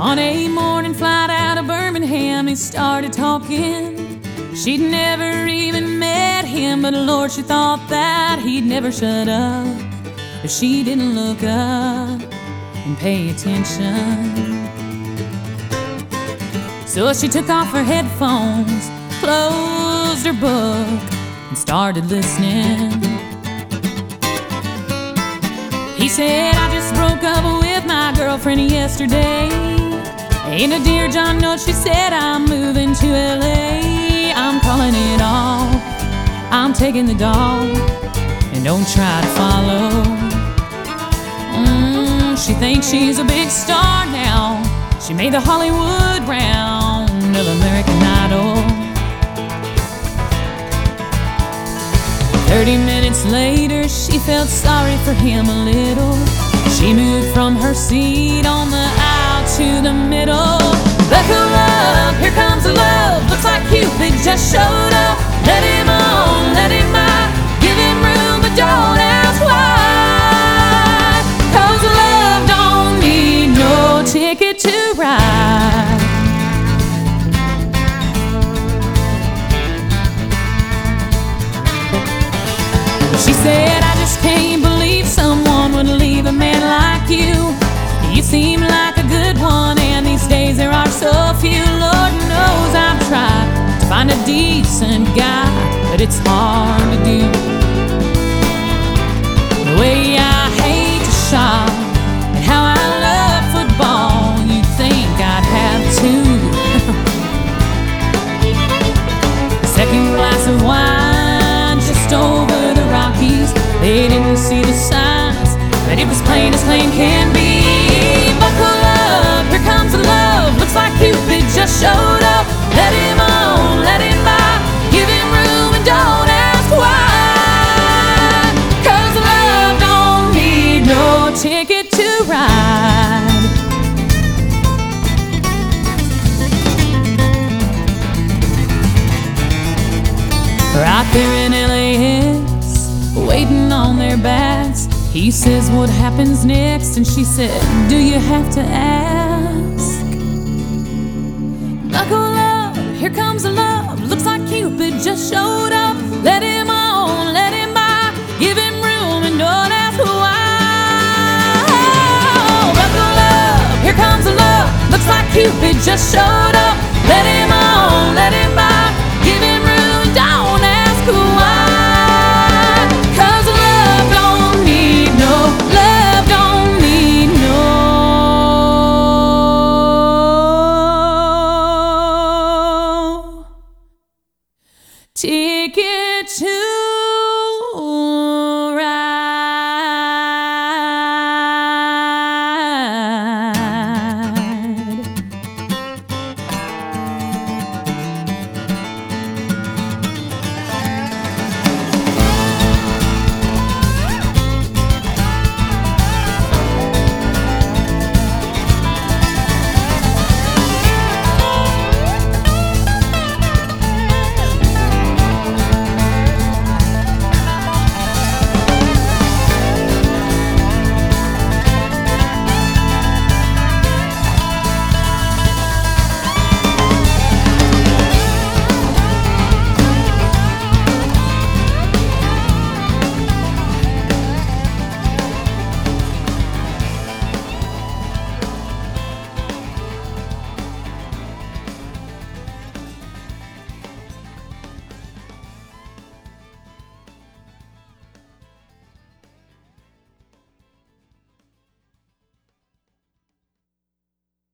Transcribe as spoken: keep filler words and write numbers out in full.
On a morning flight out of Birmingham, they started talking. She'd never even met him, but Lord, she thought that he'd never shut up if she didn't look up and pay attention. So she took off her headphones, closed her book, and started listening. He said, I just broke up with my girlfriend yesterday. Ain't a dear John note, she said, I'm moving to L A. I'm calling it off, I'm taking the dog, and don't try to follow. mm, She thinks she's a big star now. She made the Hollywood round of American Idol. Thirty minutes later, she felt sorry for him a little. She moved from her seat on the aisle to the middle. Buckle up, here comes the love. Looks like Cupid just showed up. Let him on, let him by. Give him room, but don't ask why. 'Cause love don't need no ticket to ride. She said, I just can't believe someone would leave a man like you. You seem like a good one, and these days there are so few. Lord knows I've tried to find a decent guy, but it's hard to do. The way I hate to shop and how I love football, you'd think I'd have two. Second glass of wine just over the Rockies. They didn't see the signs, but it was plain as plain can be. Buckle up, here comes the love. Looks like Cupid just showed up. Let him on, let him by. Give him room and don't ask why. 'Cause love don't need no ticket to ride. Right there in L A X, waiting on their bats. He says, what happens next? And she said, do you have to ask? Buckle up, here comes the love. Looks like Cupid just showed up. Let him on, let him by. Give him room and don't ask why. Buckle up, here comes the love. Looks like Cupid just showed up. Let him on, let him by. Give him room and don't ask why. Ticket to